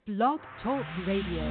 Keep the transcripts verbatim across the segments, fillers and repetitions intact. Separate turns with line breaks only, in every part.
Blog Talk Radio.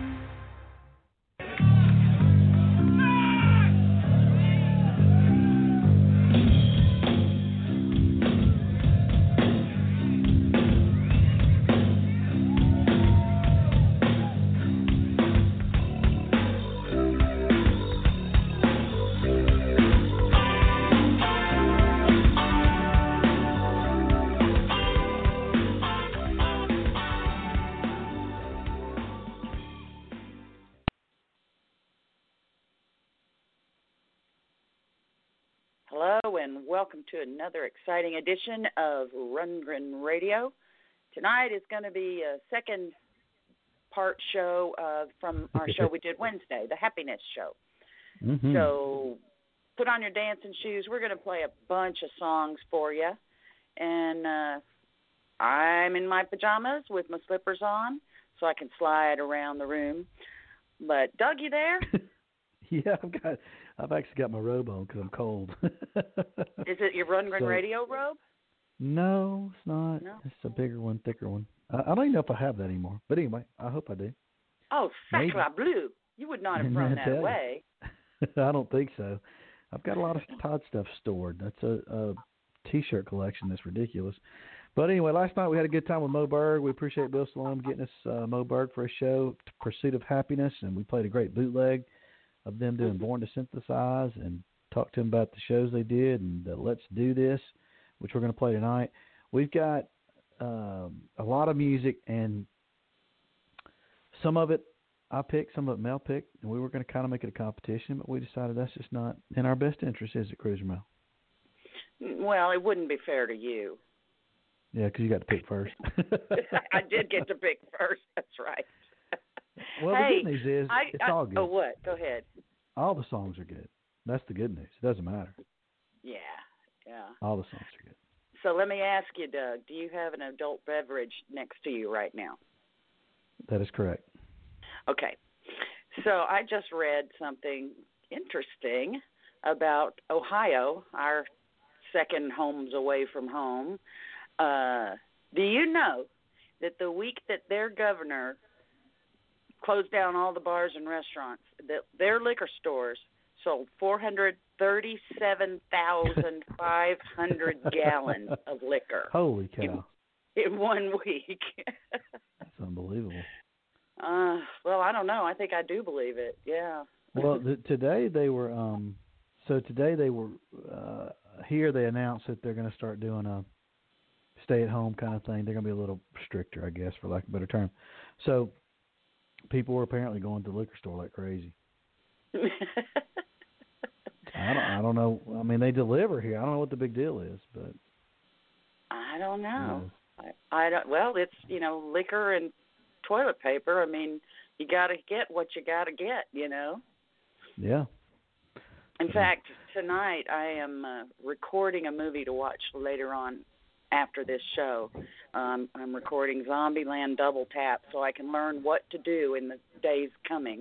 Welcome to another exciting edition of Rundgren Radio. Tonight is going to be a second part show uh, from our show we did Wednesday, the Happiness Show.
Mm-hmm.
So put on your dancing shoes. We're going to play a bunch of songs for you. And uh, I'm in my pajamas with my slippers on so I can slide around the room. But Doug, you there?
Yeah, I've got. I've actually got my robe on because I'm cold.
Is it your Rundgren
so,
Radio robe?
No, it's not.
No?
It's a bigger one, thicker one. I, I don't even know if I have that anymore. But anyway, I hope I do.
Oh, sacre bleu. You would not have thrown that away.
I don't think so. I've got a lot of Todd stuff stored. That's a, a T-shirt collection that's ridiculous. But anyway, last night we had a good time with Mo Berg. We appreciate Bill Salome getting us uh, Mo Berg for a show, Pursuit of Happiness, and we played a great bootleg of them doing Born to Synthesize and talk to them about the shows they did and uh, Let's Do This, which we're going to play tonight. We've got um, a lot of music, and some of it I picked, some of it Mel picked, and we were going to kind of make it a competition, but we decided that's just not in our best interest, is it, Cruiser Mel?
Well, it wouldn't be fair to you.
Yeah, because you got to pick first.
I did get to pick first. That's right.
Well,
hey,
the good news is
I,
it's
I,
all good.
Oh, what? Go ahead.
All the songs are good. That's the good news. It doesn't matter.
Yeah, yeah.
All the songs are good.
So let me ask you, Doug, do you have an adult beverage next to you right now?
That is correct.
Okay. So I just read something interesting about Ohio, our second homes away from home. Uh, do you know that the week that their governor closed down all the bars and restaurants, that their liquor stores sold four hundred thirty-seven thousand five hundred gallons of liquor.
Holy cow.
In, in one week.
That's unbelievable.
Uh, well, I don't know. I think I do believe it. Yeah.
Well, the, today they were, um, so today they were, uh, here they announced that they're going to start doing a stay-at-home kind of thing. They're going to be a little stricter, I guess, for lack of a better term. So people were apparently going to the liquor store like crazy. I don't, I don't know. I mean, they deliver here. I don't know what the big deal is, but
I don't know.
You know.
I, I don't. Well, it's you know liquor and toilet paper. I mean, you got to get what you got to get. You know.
Yeah.
In fact, tonight I am uh, recording a movie to watch later on after this show. Um, I'm recording Zombieland Double Tap so I can learn what to do in the days coming.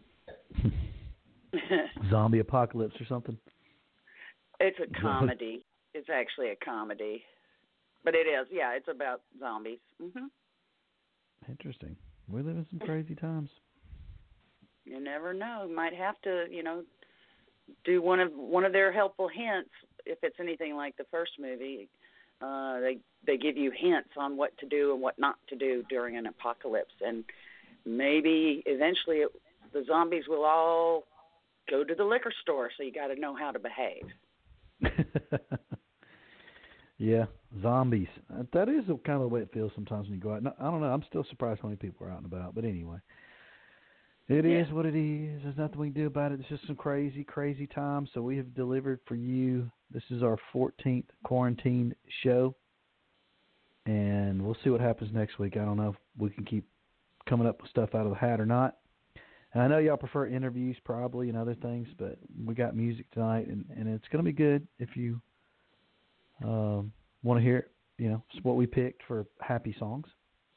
Zombie apocalypse or something?
It's a comedy. It's actually a comedy. But it is, yeah, it's about zombies. Mm-hmm.
Interesting. We live in some crazy times.
You never know. You might have to, you know, do one of one of their helpful hints if it's anything like the first movie. Uh, they they give you hints on what to do and what not to do during an apocalypse, and maybe eventually it, the zombies will all go to the liquor store. So you got to know how to behave.
Yeah, zombies. Uh, that is the kind of the way it feels sometimes when you go out. No, I don't know. I'm still surprised how many people are out and about. But anyway, it
yeah.
is what it is. There's nothing we can do about it. It's just some crazy, crazy times. So we have delivered for you. This is our fourteenth quarantine show. And we'll see what happens next week. I don't know if we can keep coming up with stuff out of the hat or not. And I know y'all prefer interviews probably and other things, but we got music tonight, and, and it's going to be good if you um, want to hear it. You know, it's what we picked for happy songs.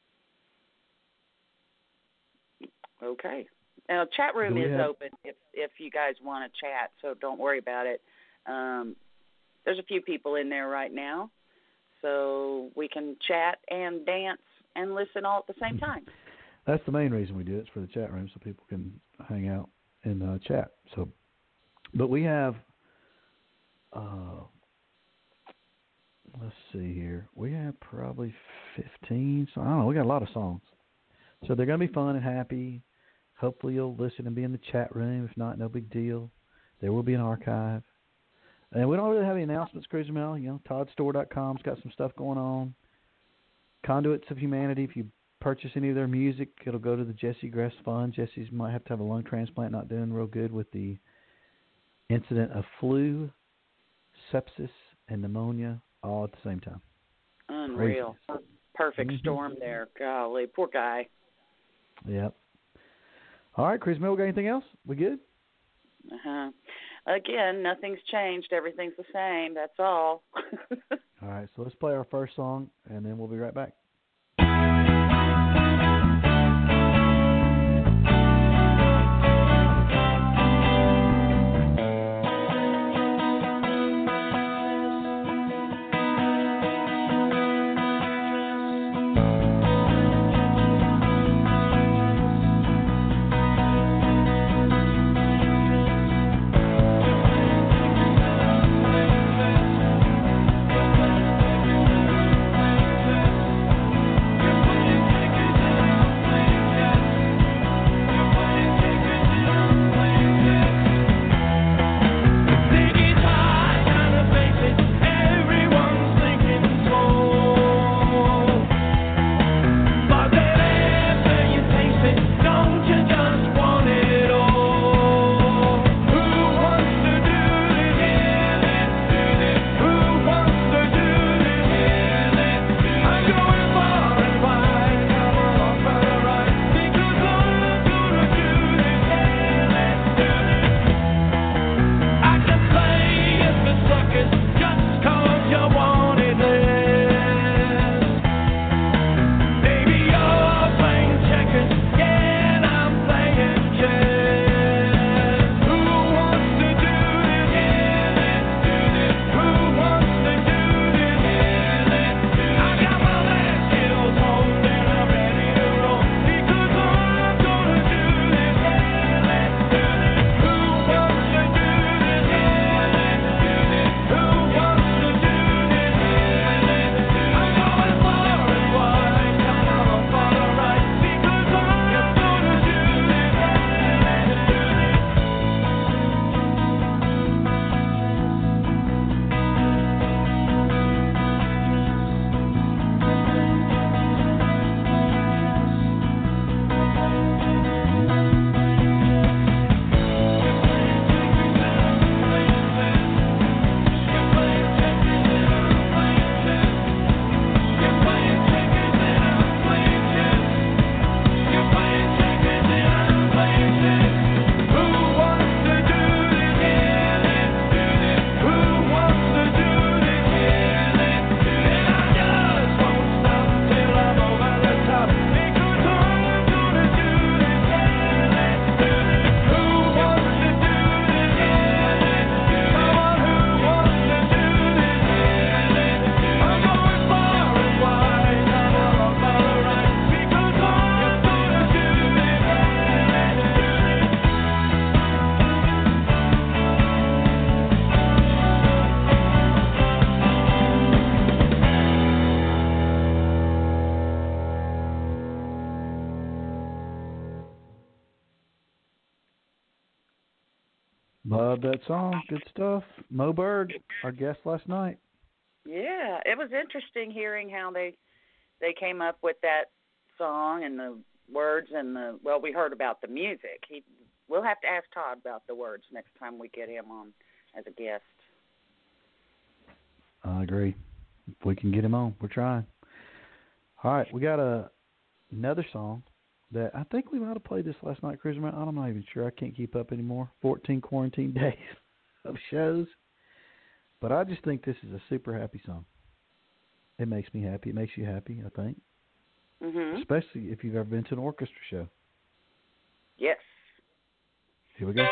Okay. Now, chat room is
have...
open if if you guys want to chat, so don't worry about it. Um, there's a few people in there right now, so we can chat and dance and listen all at the same time.
That's the main reason we do it. It's for the chat room so people can hang out and uh, chat. So, but we have, uh, let's see here. We have probably fifteen. So I don't know. We got a lot of songs. So they're going to be fun and happy. Hopefully you'll listen and be in the chat room. If not, no big deal. There will be an archive. And we don't really have any announcements, Cruiser Mail. You know, Todd Store dot com's got some stuff going on. Conduits of Humanity, if you purchase any of their music, it'll go to the Jesse Grass Fund. Jesse's might have to have a lung transplant, not doing real good with the incident of flu, sepsis, and pneumonia all at the same time.
Unreal.
Crazy.
Perfect
Mm-hmm.
storm there. Golly, poor guy.
Yep. All right, Chris Mill, got anything else? We good?
Uh-huh. Again, nothing's changed. Everything's the same. That's all.
All right, so let's play our first song, and then we'll be right back. Love that song. Good stuff. Mo Berg, our guest last night.
Yeah, it was interesting hearing how they they came up with that song and the words and the well, we heard about the music. He we'll have to ask Todd about the words next time we get him on as a guest.
I agree. If we can get him on, we're trying. All right, we got a another song that I think we might have played this last night, Cruiser Man. I'm not even sure. I can't keep up anymore. fourteen quarantine days of shows. But I just think this is a super happy song. It makes me happy. It makes you happy, I think.
Mm-hmm.
Especially if you've ever been to an orchestra show.
Yes.
Here we go.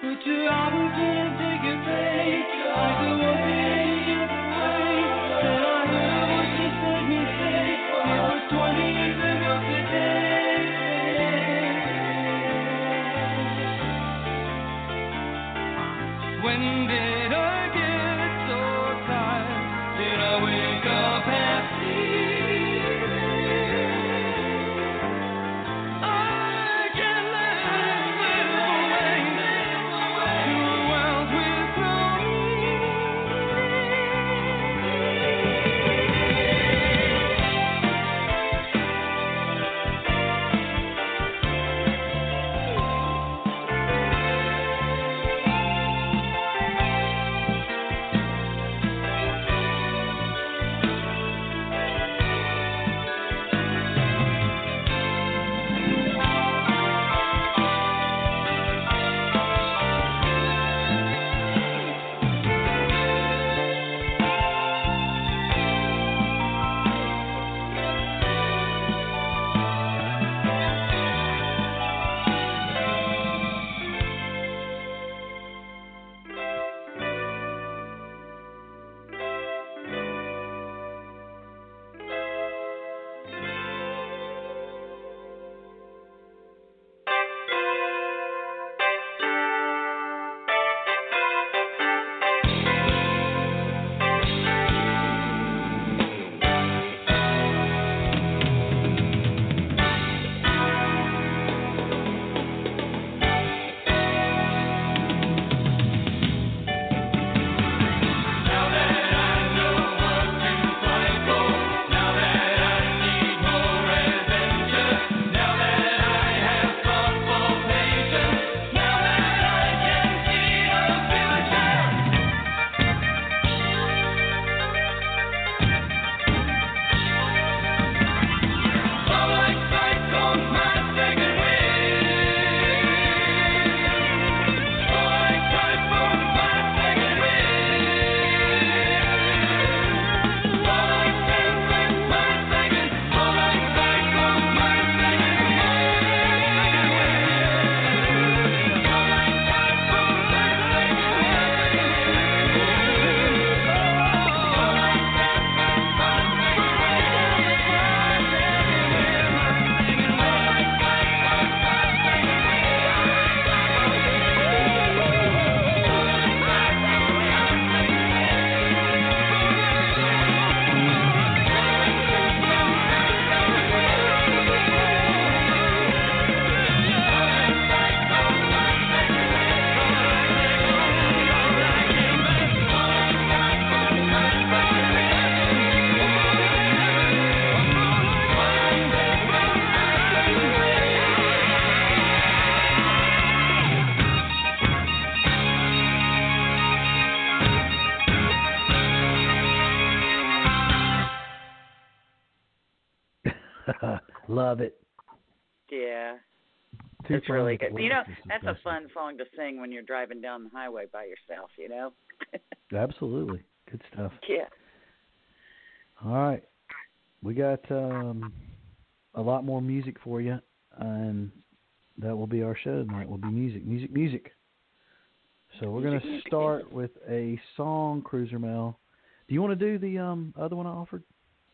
Love it.
Yeah.
Too
It's really good. You know,
This is
that's a
special.
fun song to sing when you're driving down the highway by yourself, you know?
Absolutely. Good stuff.
Yeah.
All right. We got um, a lot more music for you, and that will be our show tonight. Will be music, music, music. So we're going to start with a song, Cruiser Mel. Do you want to do the um, other one I offered?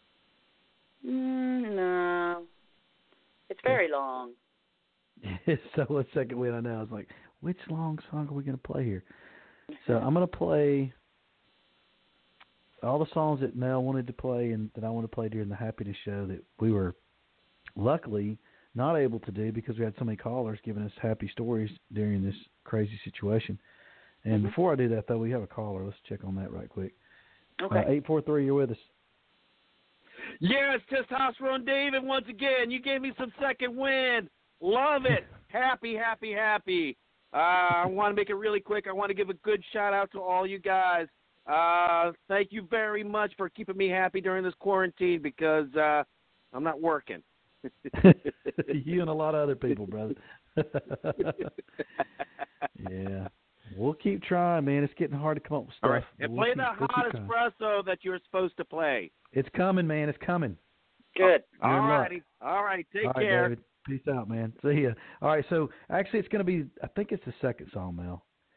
Mm, no. It's very long.
So a second win I know. I was like, which long song are we going to play here? So I'm going to play all the songs that Mel wanted to play and that I want to play during the Happiness Show that we were luckily not able to do because we had so many callers giving us happy stories during this crazy situation. And
Mm-hmm.
before I do that, though, we have a caller. Let's check on that right quick.
Okay.
Uh, eight four three, you're with us.
Yeah, it's Testosterone David once again. You gave me some second wind. Love it. Happy, happy, happy. Uh, I want to make it really quick. I want to give a good shout-out to all you guys. Uh, thank you very much for keeping me happy during this quarantine because uh, I'm not working.
You and a lot of other people, brother. Yeah. We'll keep trying, man. It's getting hard to come up with stuff.
All right. And
We'll
play
keep,
the
we'll
hot
keep trying.
espresso that you're supposed to play.
It's coming, man. It's coming.
Good.
You're in
All
luck.
righty. All right. Take
All right,
care.
David. Peace out, man. See ya. All right, so actually it's going to be, I think it's the second song, Mel.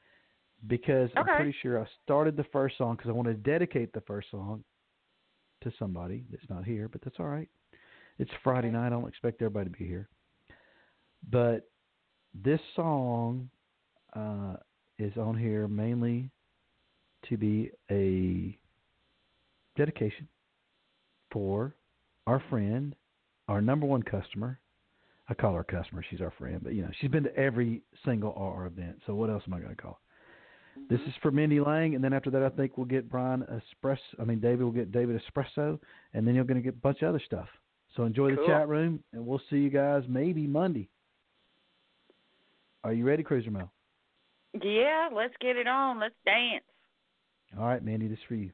because
Okay.
I'm pretty sure I started the first song because I want to dedicate the first song to somebody that's not here, but that's all right. It's Friday
Okay.
night. I don't expect everybody to be here. But this song uh, is on here mainly to be a dedication for our friend, our number one customer. I call her customer. She's our friend, but you know she's been to every single R R event. So what else am I going to call her?
Mm-hmm.
This is for Mindy Lang, and then after that, I think we'll get Brian Espresso. I mean, David will get David Espresso, and then you're going to get a bunch of other stuff. So enjoy
Cool.
the chat room, and we'll see you guys maybe Monday. Are you ready, Cruiser Mel?
Yeah, let's get it on. Let's dance.
All right, Mandy, this is for you.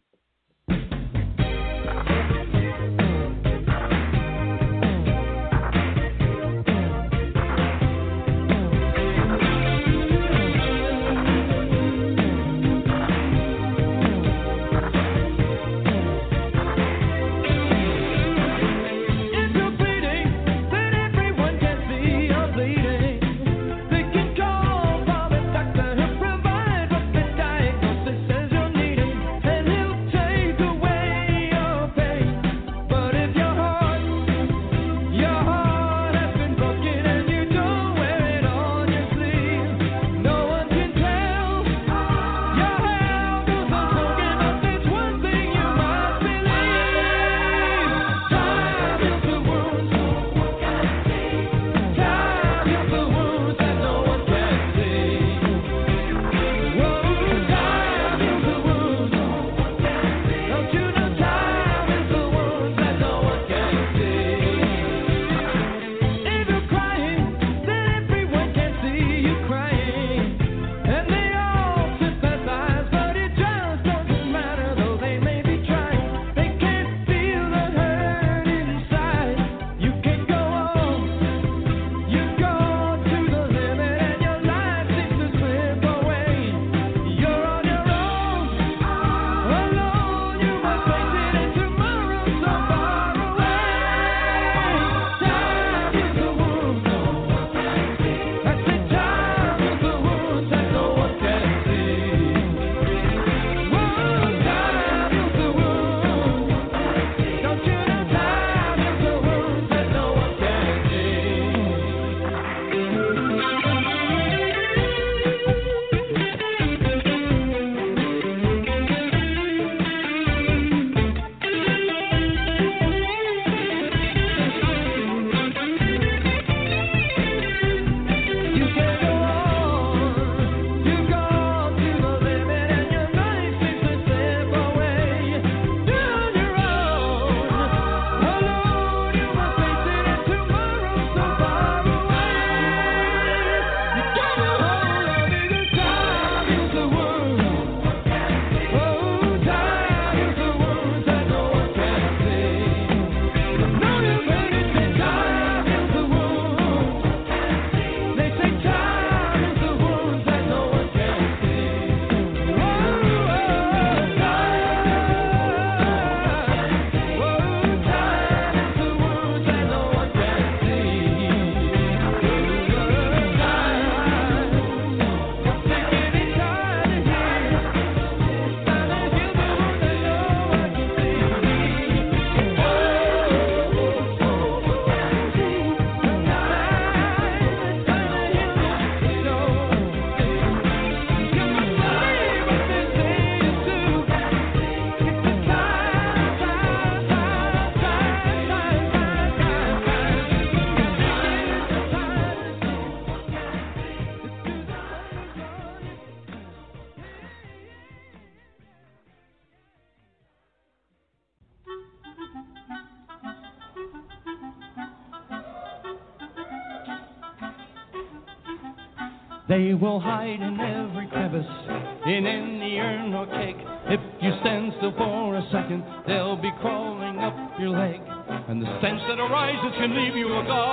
They will hide in every crevice, in any urn or cake. If you stand still for a second, they'll be crawling up your leg. And the stench that arises can leave you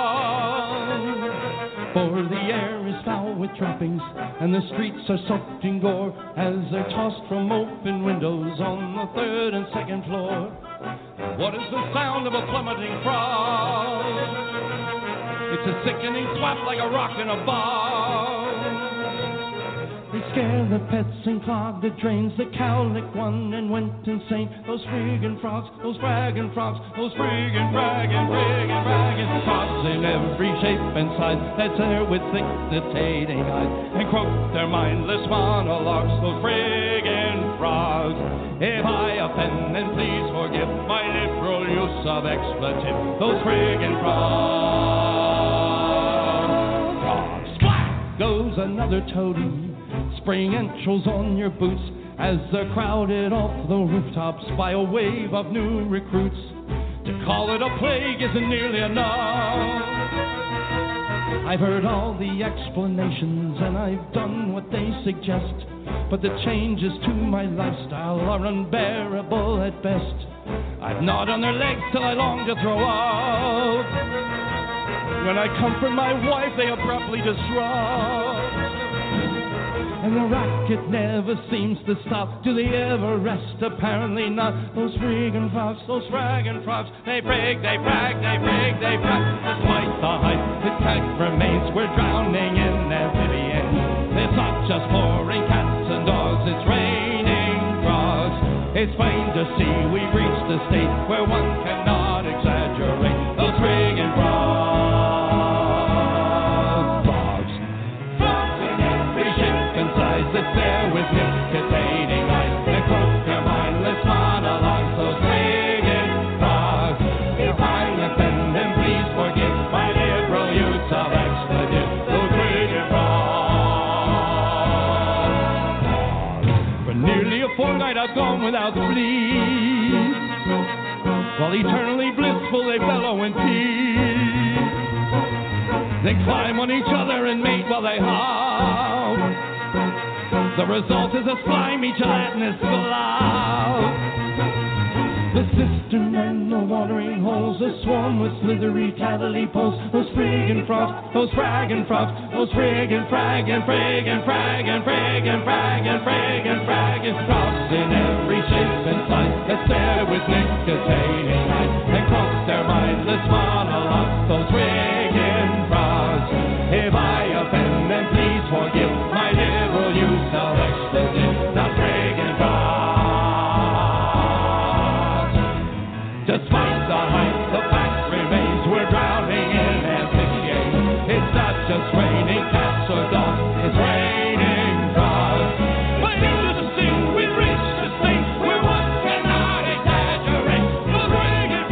agog. For the air is foul with droppings, and the streets are soaked in gore, as they're tossed from open windows on the third and second floor. What is the sound of a plummeting frog? It's a sickening slap like a rock in a bar. They scared the pets and clogged the drains. The cow licked one and went insane. Those friggin' frogs, those fraggin' frogs, those friggin' fraggin' friggin' fraggin' frogs in every shape and size that stare with thick, dictating eyes and croak their mindless monologues. Those friggin' frogs. If I offend, then please forgive my liberal use of expletive. Those friggin' frogs. Frogs. Splat! Goes another toady, spraying entrails on your boots as they're crowded off the rooftops by a wave of new recruits. To call it a plague isn't nearly enough. I've heard all the explanations and I've done what they suggest, but the changes to my lifestyle are unbearable at best. I've gnawed on their legs till I long to throw out. When I comfort my wife, they abruptly disrupt. And the racket never seems to stop. Do they ever rest? Apparently not. Those friggin' frogs, those fraggin' frogs, they break, they brag, they break, they brag. Despite the hype, the tech remains. We're drowning in amphibians. It's not just pouring cats and dogs, it's raining frogs. It's plain to see we've reached a state where one cannot exaggerate. Those friggin' frogs. That's there with nicotinating eyes and croak their mindless monologues. Those friggin' frogs. If I offend them, please forgive my liberal use of expletive. Those friggin' frogs. For nearly a fortnight I've gone without sleep, while eternally blissful they bellow in peace. They climb on each other and mate while they howl. The result is a slimy, gelatinous glob. The cistern and the watering holes are swarm with slithery tadpoles. Those friggin' frogs, those fraggin' frogs, those friggin' fraggin' friggin' fraggin' friggin' fraggin' friggin' fraggin' frogs in every shape and size that stare with nicotinating eyes and croak their mindless monologues. Those friggin' frogs. If I offend them, please forgive my liberal use of expletive. Not friggin' frogs. Despite the hype, the fact remains we're drowning in amphibians. It's not just raining cats or dogs, it's raining frogs. But into the sea, we've reached a state where one cannot exaggerate. The friggin'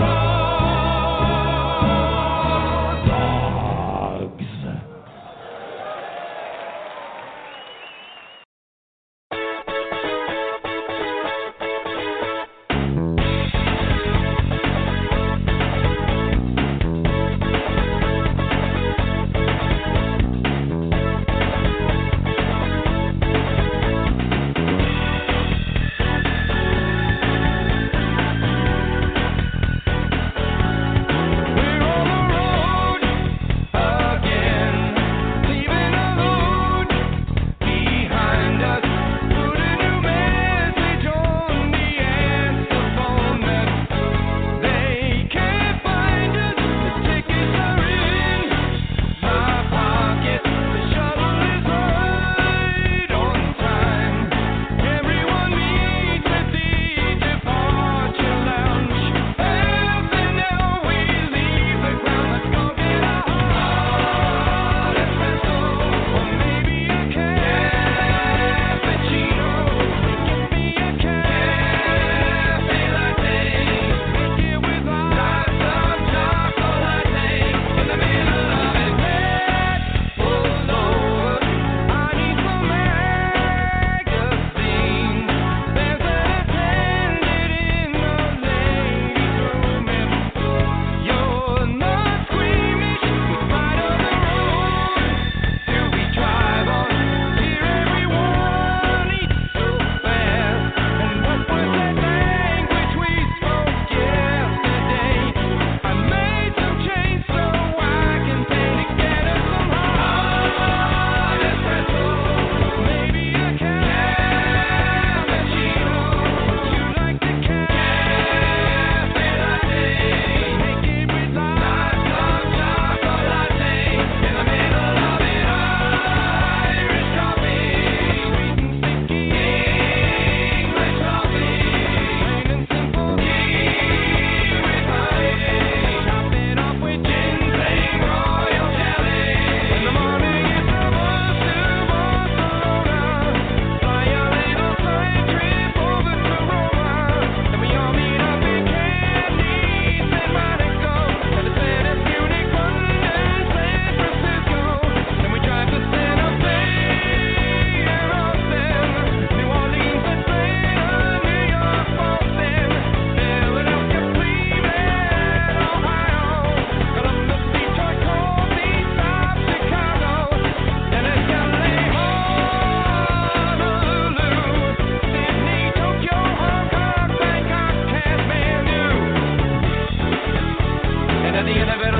frogs. Frogs.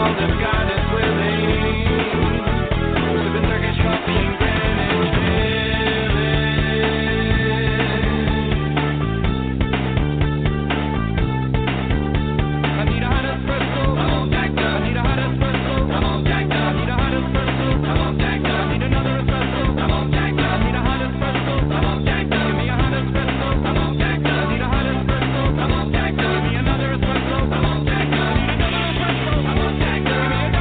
Come on, Jack, give me another espresso. Come on, Jack, give me another espresso. Come on, Jack, give me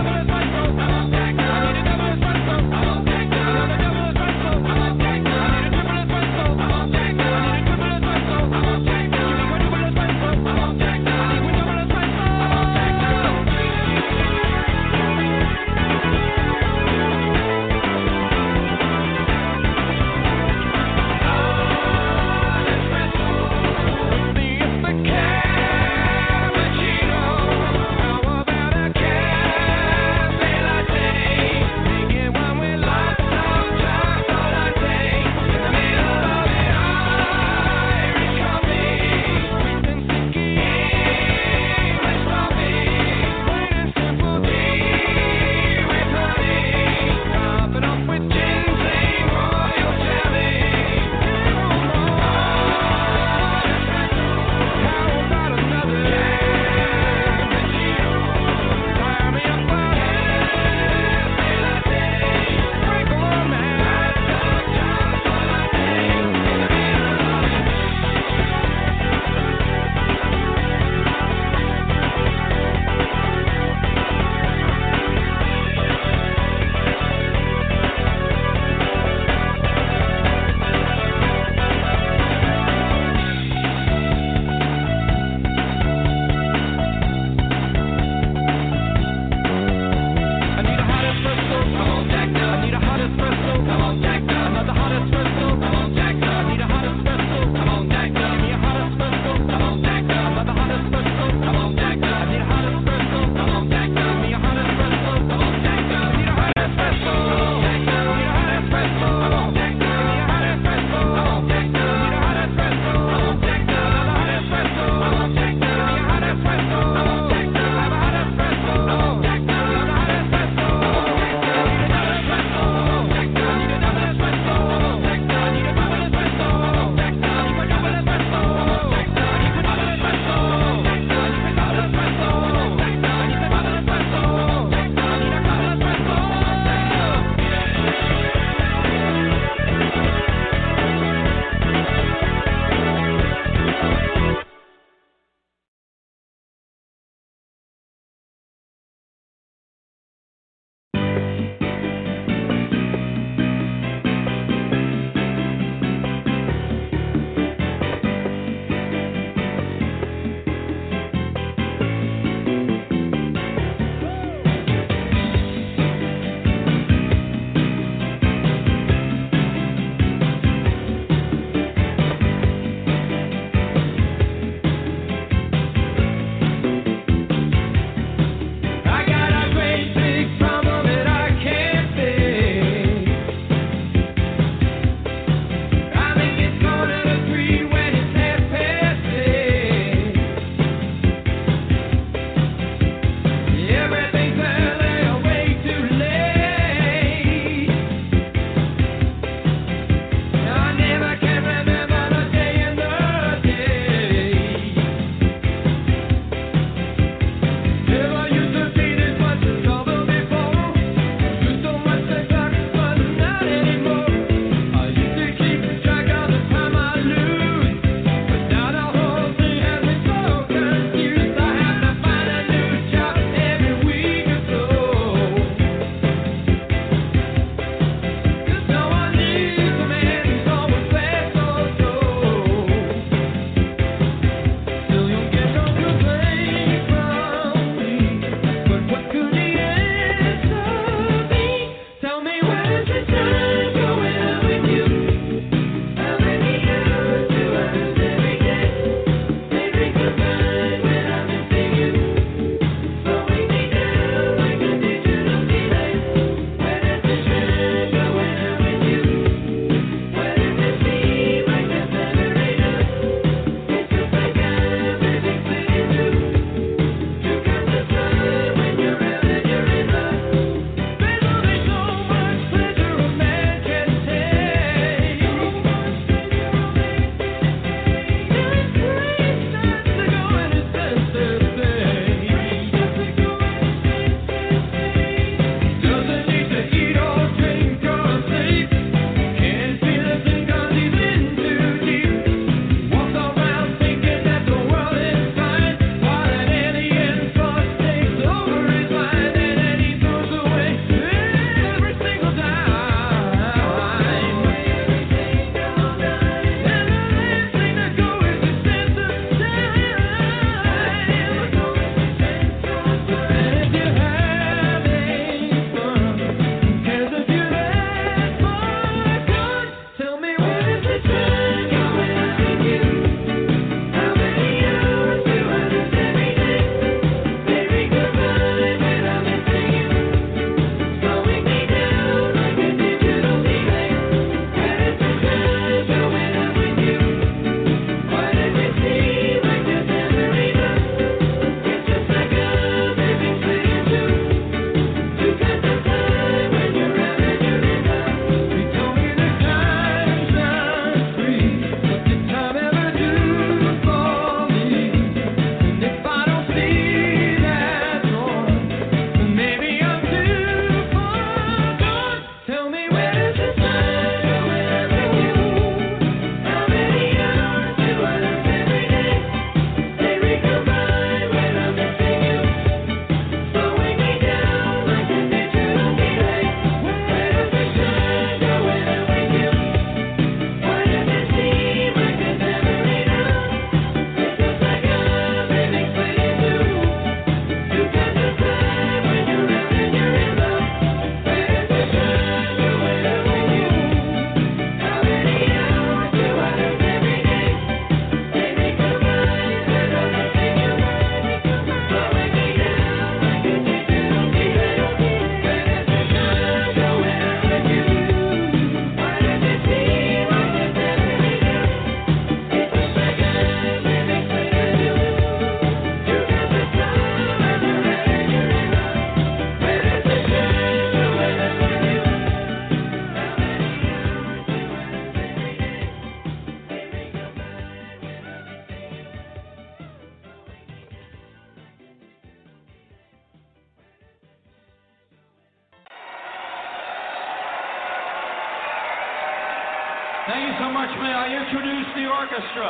Thank you so much. May I introduce the orchestra?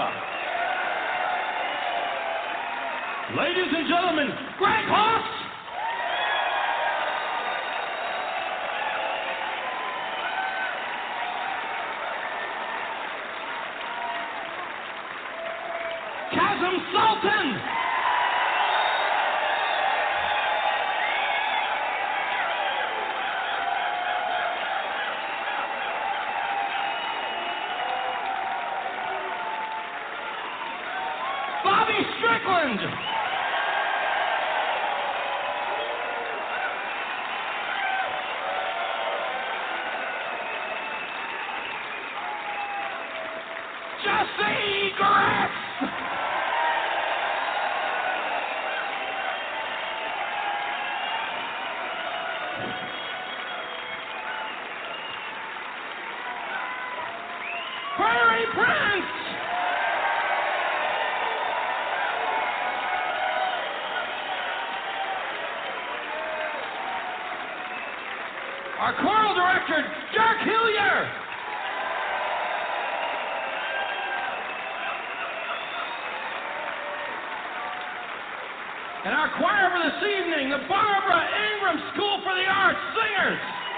Ladies and gentlemen, Greg Hoss! Chasm Sultan! Bobby Strickland! Jesse Gratz! Prairie Prince! Our choral director, Dirk Hillier! And our choir for this evening, the Barbara Ingram School for the Arts Singers!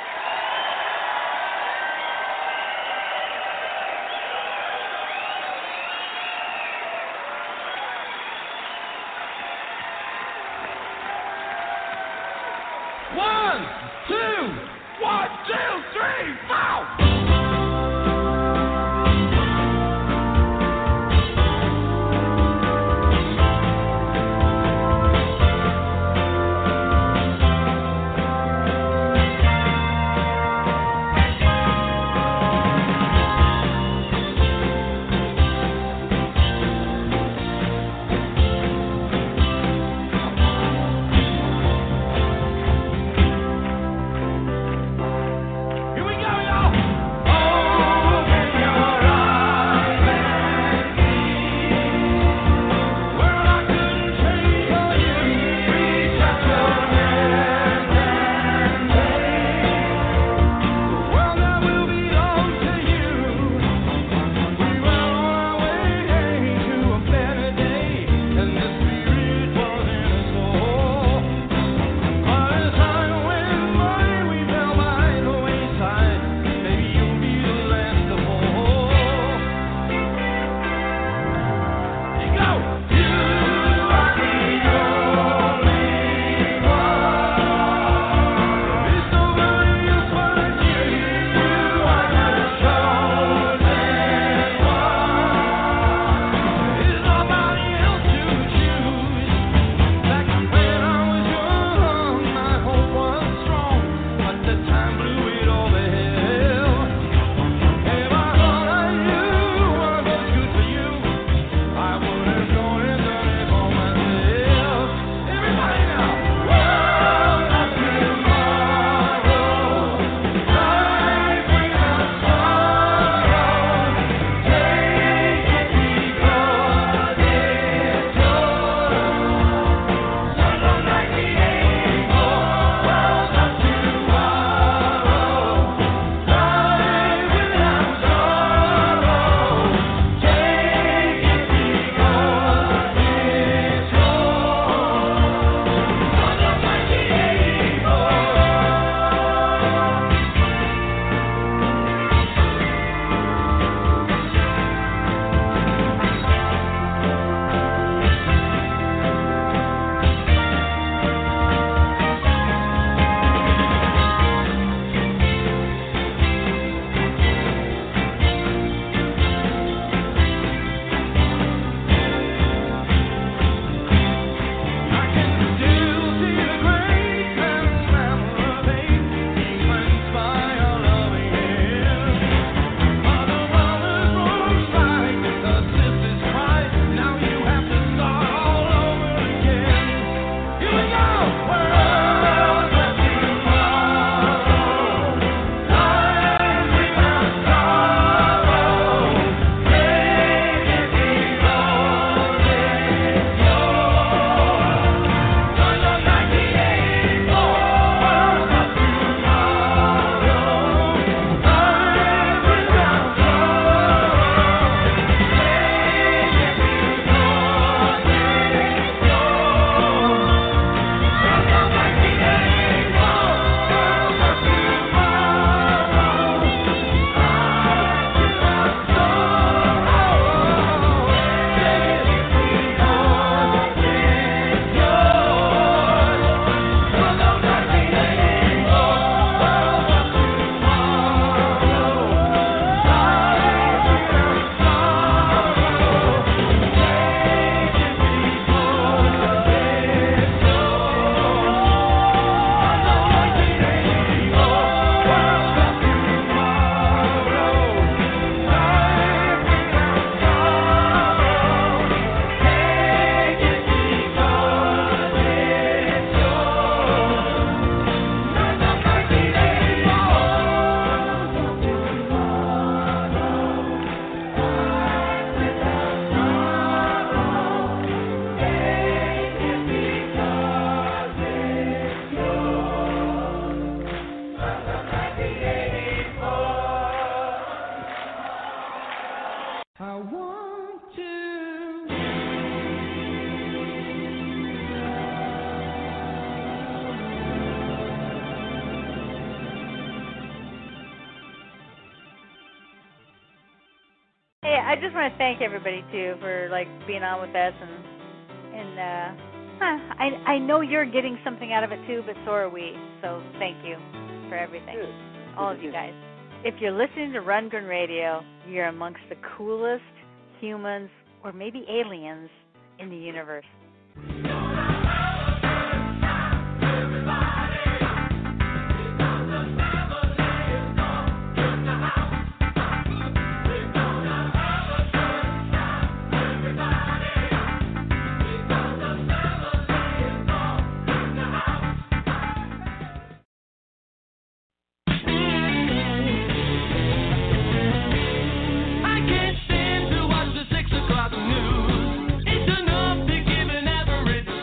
One, two, one, two, three, four! Here we go, y'all!
I, I just want to thank everybody too for like being on with us, and and uh, huh, I I know you're getting something out of it too, but so are we. So thank you for everything,
Good.
all of you guys. If you're listening to Rundgren Radio, you're amongst the coolest humans, or maybe aliens, in the universe.
I can't stand to watch the six o'clock news. It's enough to give an average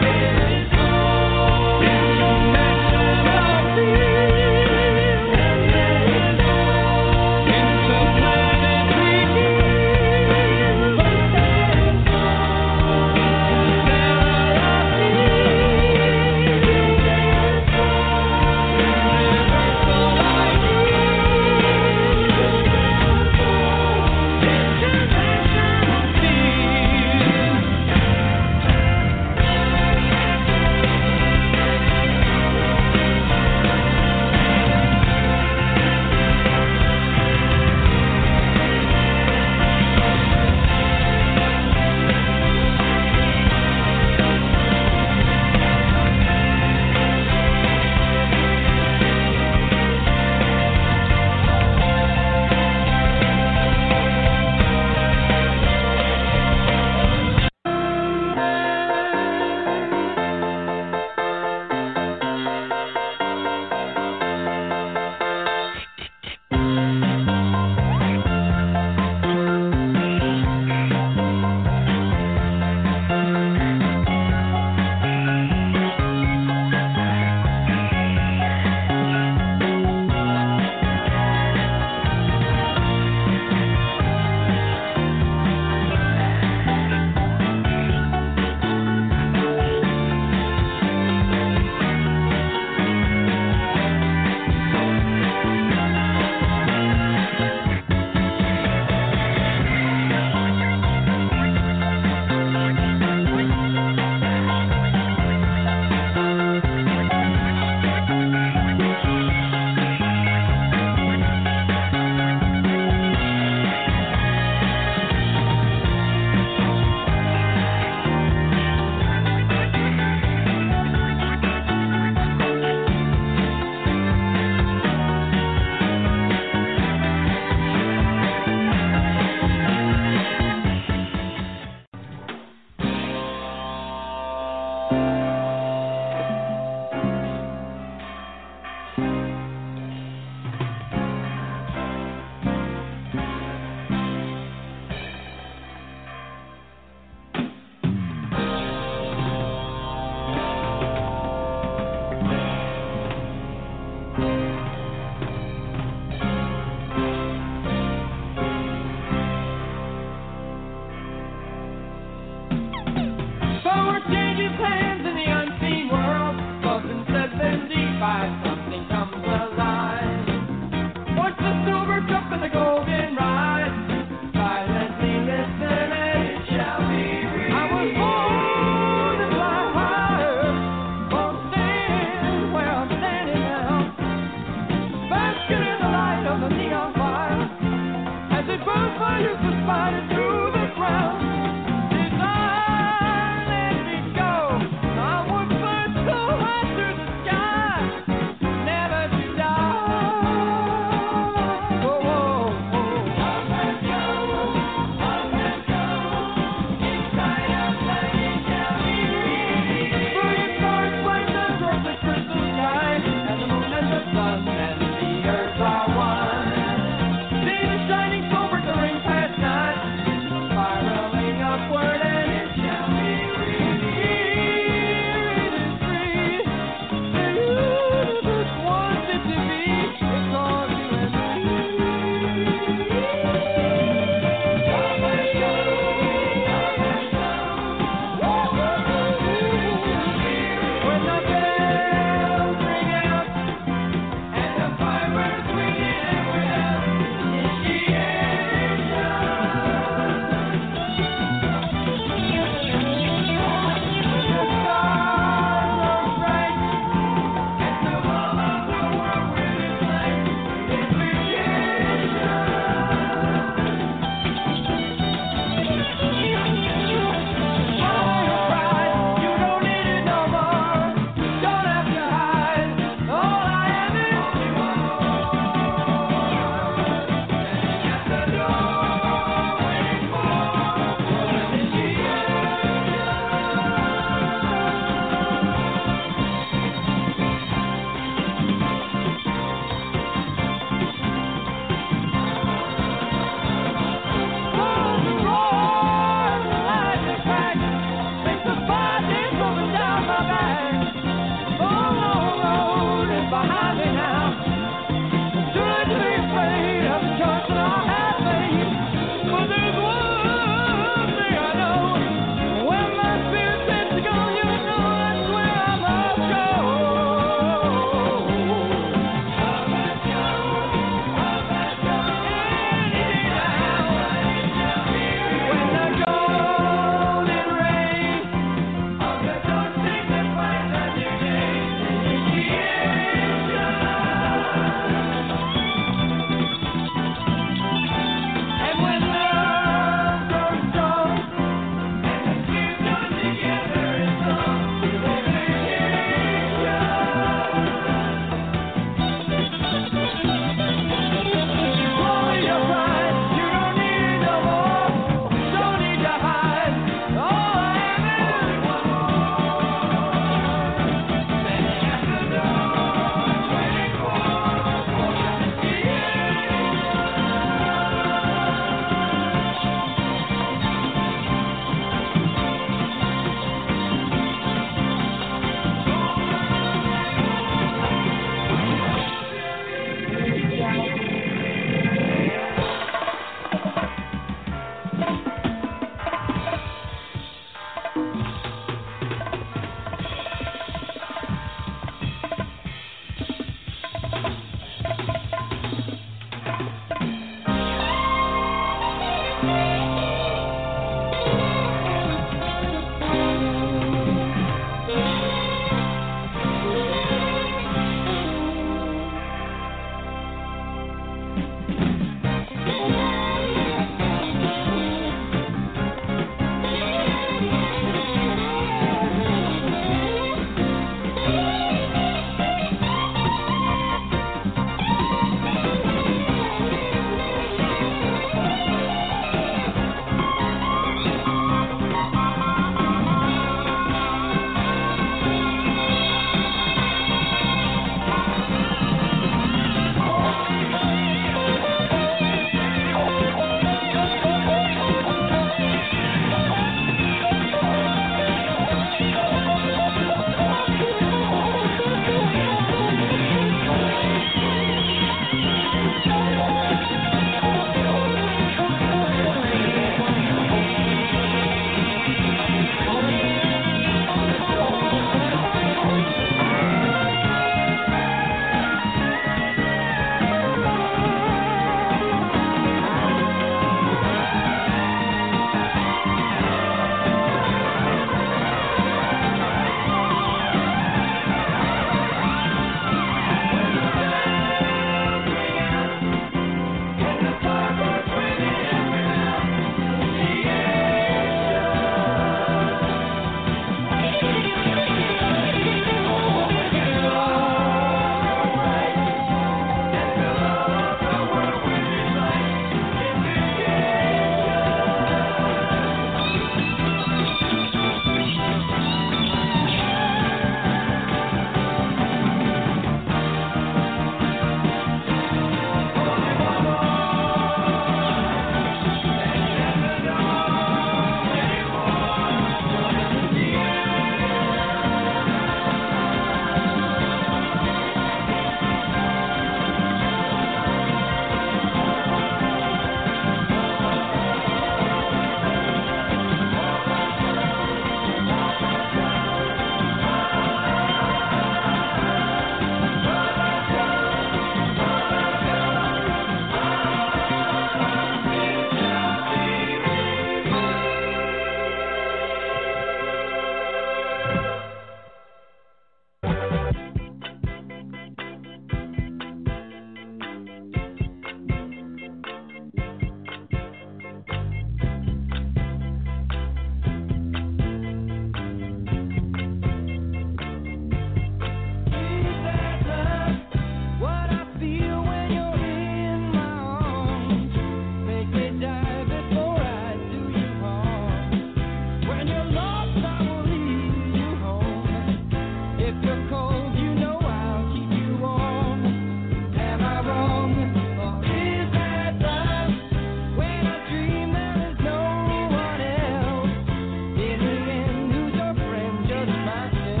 Myself.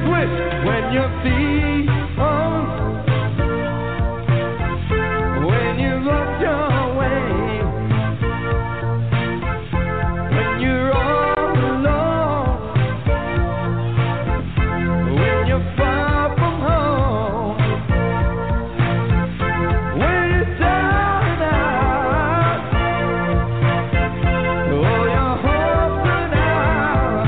switch when you feel oh, when you lost your way, when you're all alone, when you're far from home, when you're down and out, oh, your hopes are out.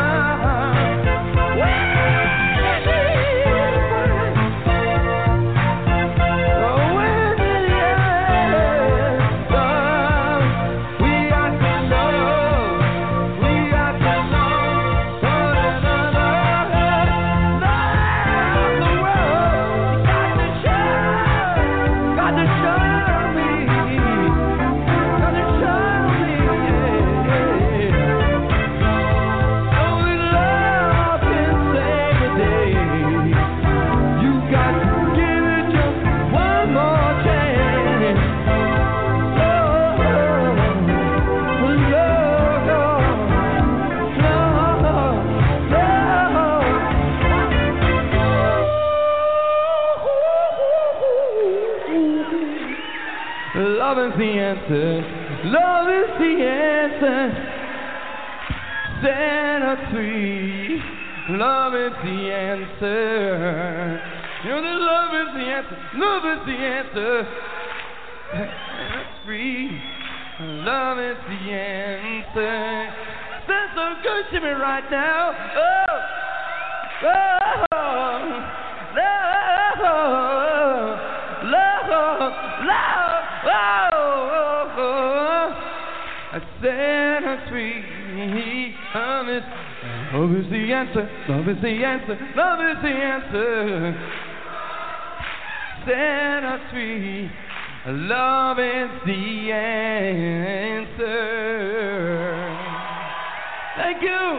Love is the answer. Love is the answer. Set us free. Love is the answer. You know that love is the answer. Love is the answer. Set us free. Love is the answer. That's so good to me right now. Oh, oh, love, love, love. Oh, oh, oh, I set us free. Love is, love is the answer. Love is the answer. Love is the answer. Set us free. Love is the answer. Thank you.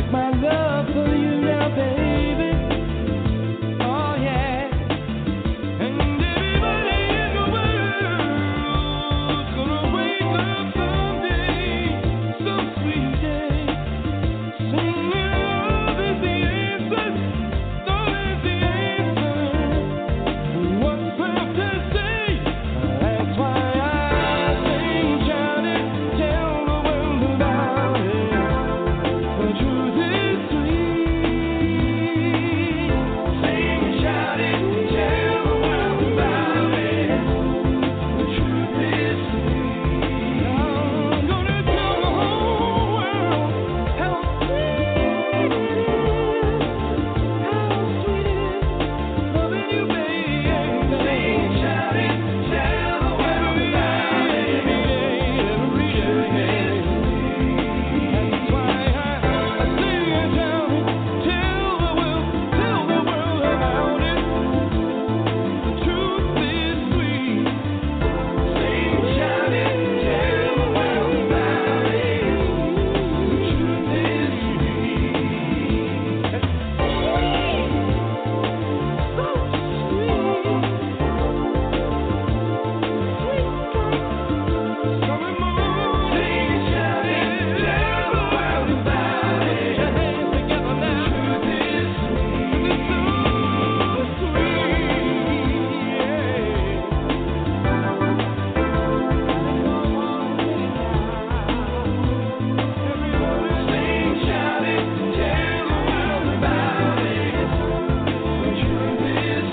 like my love for you now, baby. Oh yeah. And everybody in the world's gonna wake up someday, some sweet day, singing love is the answer, love is the answer. What's left to say? That's why I sing, shout it, tell the world about it. The truth is sweet. Sing, shout it, tell the world about it. The truth is sweet. I'm gonna tell the whole world how sweet it is, how sweet it is loving you, baby. Sing, shout it, tell the world about it. Every day, that's why I, I sing and shout it, tell the world, tell the world about it. The truth is sweet. Sing, shout it, tell the world about it. The truth is sweet. So sweet. Summer moon. Sing, shout it, tell the world about it. Put your hands together now. The truth is sweet. It's so sweet. Sing, shout it, tell the world about it. The truth is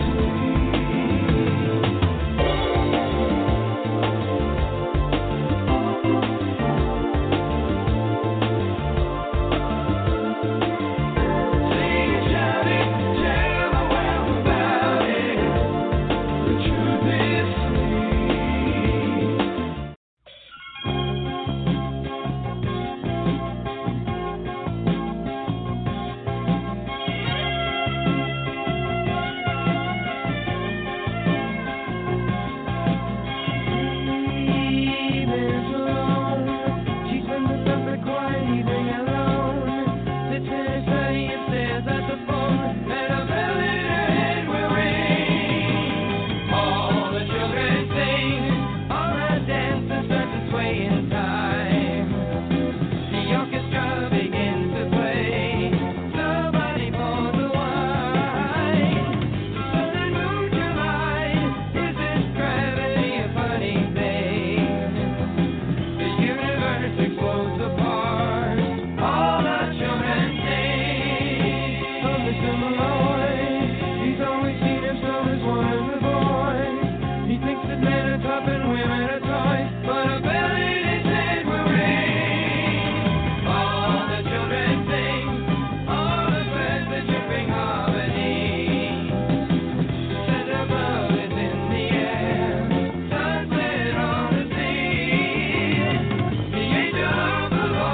Sing, shout it, tell the world about it. The truth is Evening's alone. She spends the perfect quiet evening alone. Sits in her study and stares at the phone, and a bell in her head will ring. All the children sing, all the dancers start to sway in time. The orchestra begins to play. Somebody pours the wine. The sun and moon collide. Is this gravity a funny thing? The universe explodes apart. All the children sing. Oh, Mister Malloy, he's only seen himself as one of the boys. He thinks that men are tough and women are toys, but a bell in his head will ring. All the children sing. All the birds are chirping harmony. The scent of love is in the air. Sunset on the sea. The angel of the Lord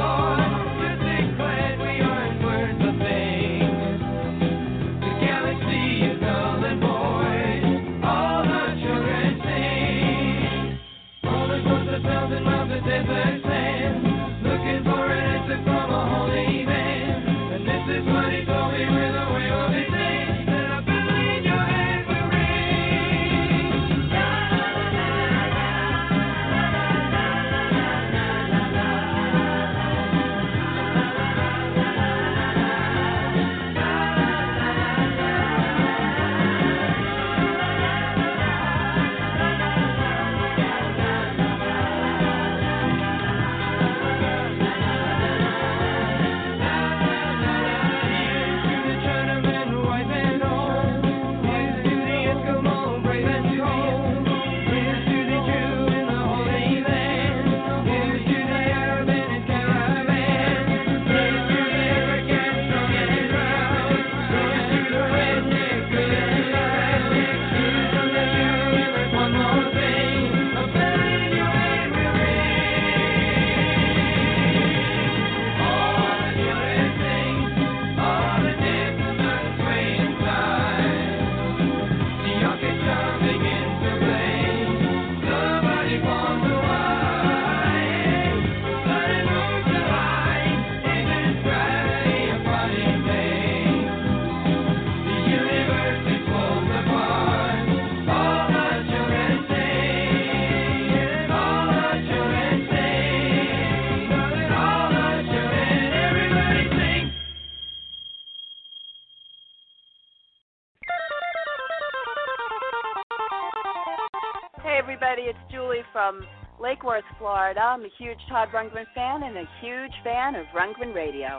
everybody. It's Julie from Lake Worth, Florida. I'm a huge Todd Rundgren fan and a huge fan of Rundgren Radio.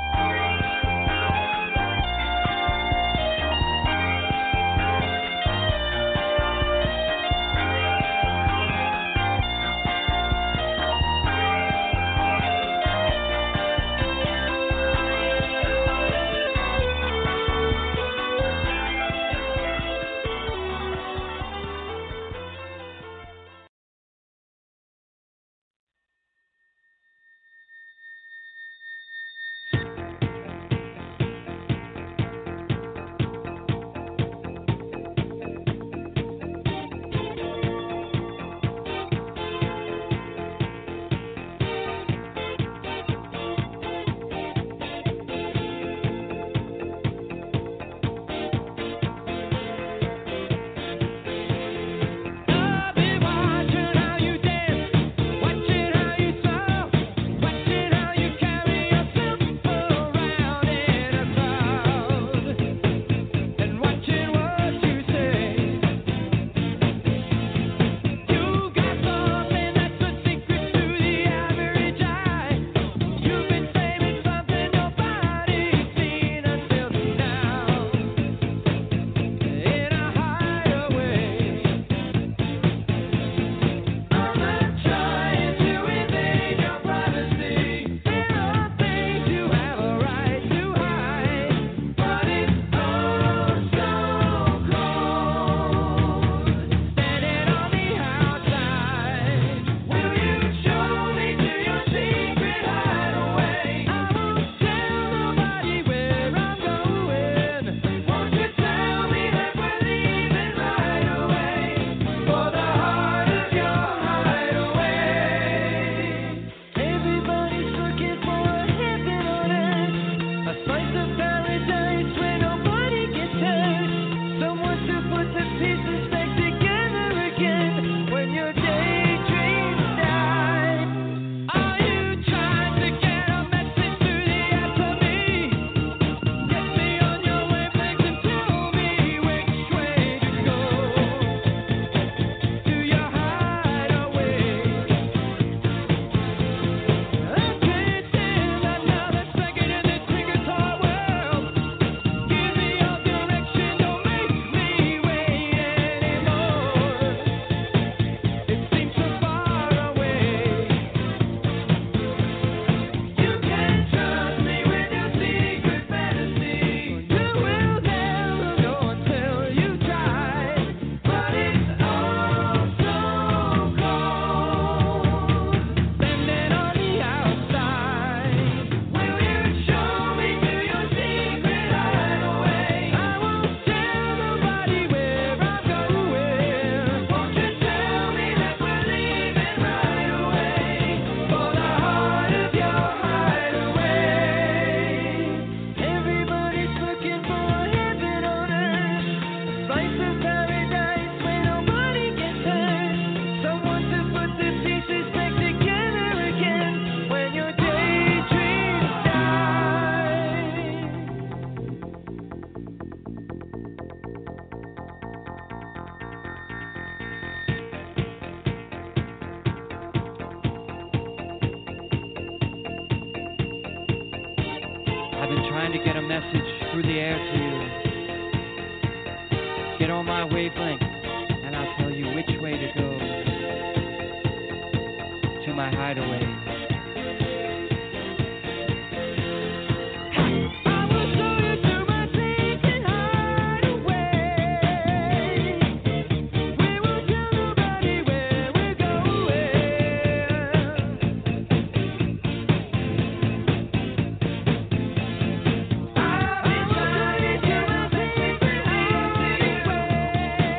trying to get a message through the air to you. Get on my wavelength, and I'll tell you which way to go to my hideaway.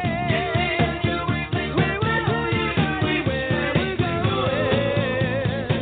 Yeah.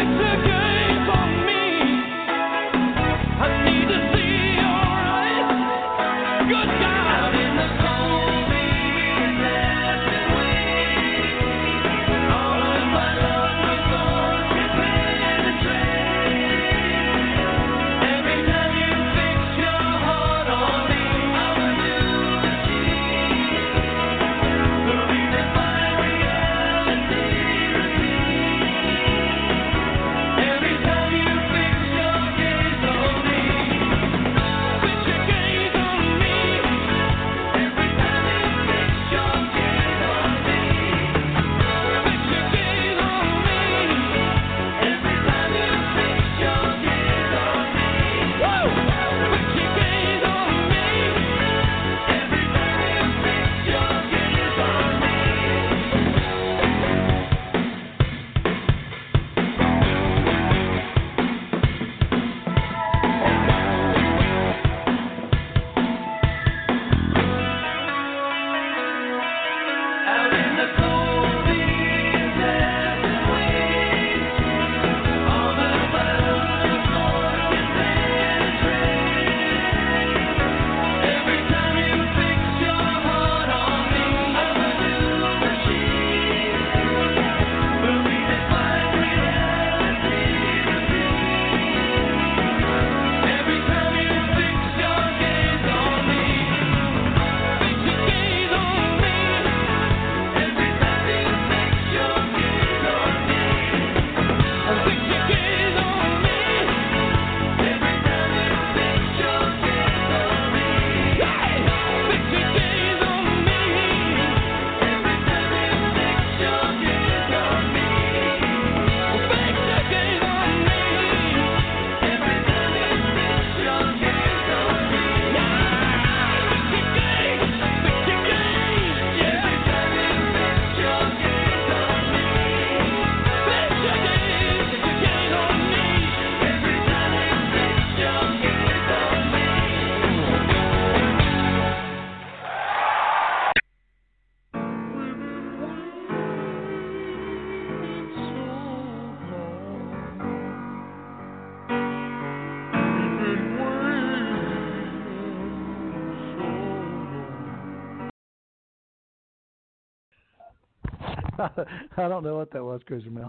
I don't know what that was, Chris Mel.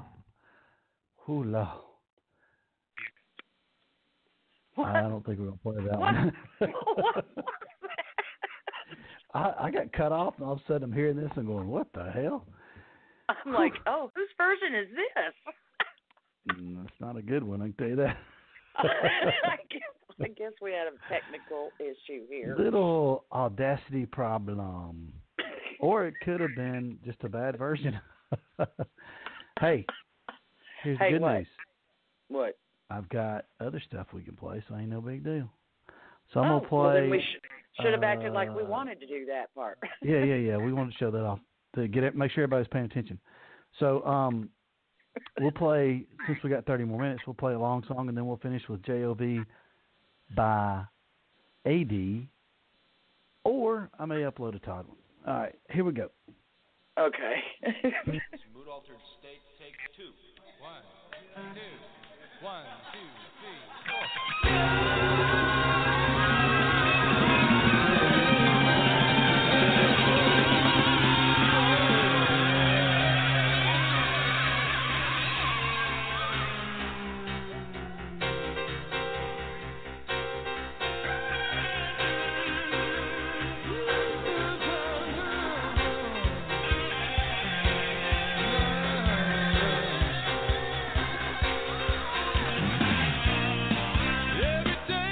Hula. I don't think we're going to play that
What?
one.
What?
I, I got cut off, and all of a sudden I'm hearing this and going, what the hell?
I'm like, oh, whose version is this?
Mm, that's not a good one, I can tell you that.
I, guess, I guess we had a technical issue here.
Little audacity problem. Or it could have been just a bad version. Hey, here's
Hey,
the good
what?
news.
What?
I've got other stuff we can play, so ain't no big deal. So I'm
oh,
going to play.
well, then we sh- should have acted like we
uh,
wanted to do that part.
yeah, yeah, yeah. We wanted to show that off to get it, make sure everybody's paying attention. So um, we'll play, since we got thirty more minutes, we'll play a long song, and then we'll finish with J O V by A D, or I may upload a Todd one. All right, here we go.
Okay.
Mood altered state, take two. One, two, one, two, three, four.
Every day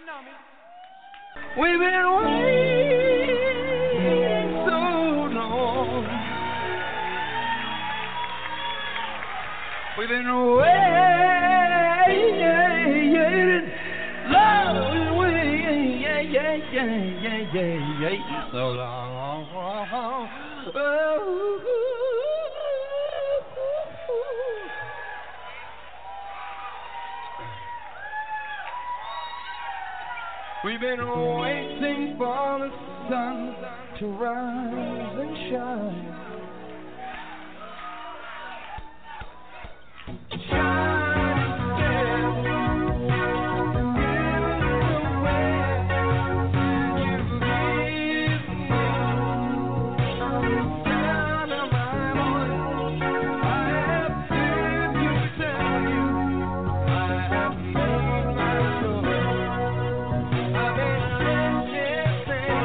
We've been waiting so long. We've been waiting, Lord, waiting, yeah, yeah, yeah, yeah, yeah, yeah, so long. Oh. We've been waiting for the sun to rise and shine. Shine still, giving away. You give me the sound of my voice. I have lived to tell you, I have made my choice. I've been listening,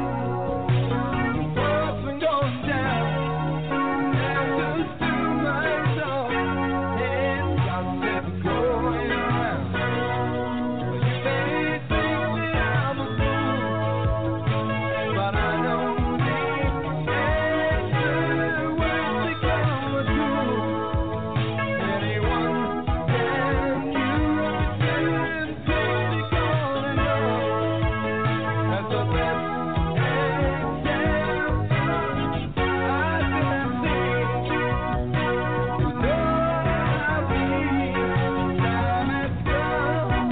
what's been going down, answers to my soul, and gossip going around. You may think that I'm a fool, but I know the answer will become a truth. Anyone can use it, take it on and on. That's the best example I can see. You know I believe time has come.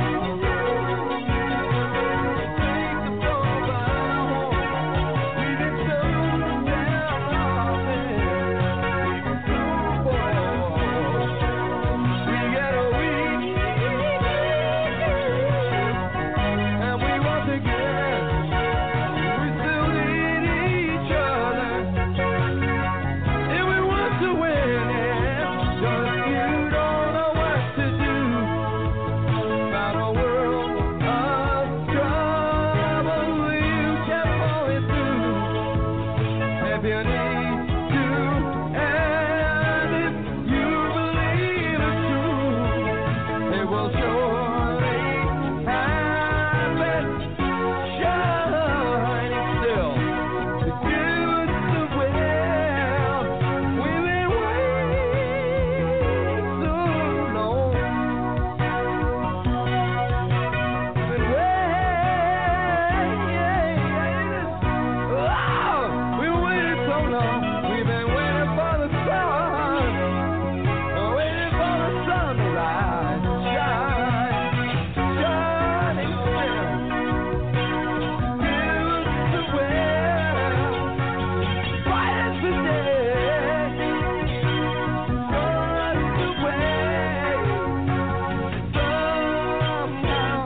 Take the floor by home. We've been slowed down all day. We've been slow boys. We got a week, and we once again. We still need each other, and we want to win it. Just you don't know what to do about a world of trouble. You can pull it through if you need to, and if you believe it's true, it will surely happen. Shining still to give us the will. We've been waiting so long. Been waiting. Oh, we waited so long. We've been waiting for the sun. We're waiting for the sun to rise and shine. Shining still. Give us the will. Fight us today. Show us the way. Somehow,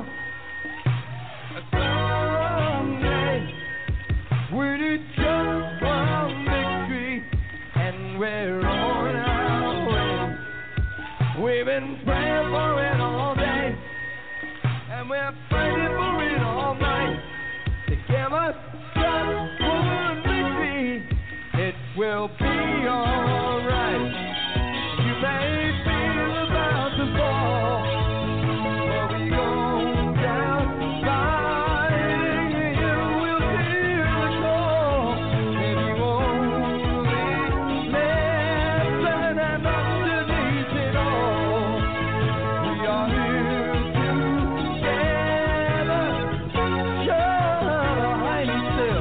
someday, we need just one victory, and we're on our way. We've been praying for it all day, and we're fighting for it all night. To give us just one victory, it will be alright. You may feel about to fall, but we go down fighting, you will hear the call. If you only listen and underneath it all, we are here together, shining still.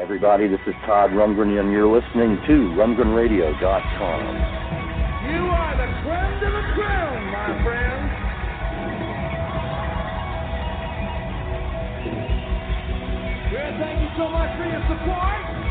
everybody. This is Todd Rundgren, and you're listening to Rundgren Radio dot com.
You are the creme de la creme, my friend. Well, thank you so much for your support.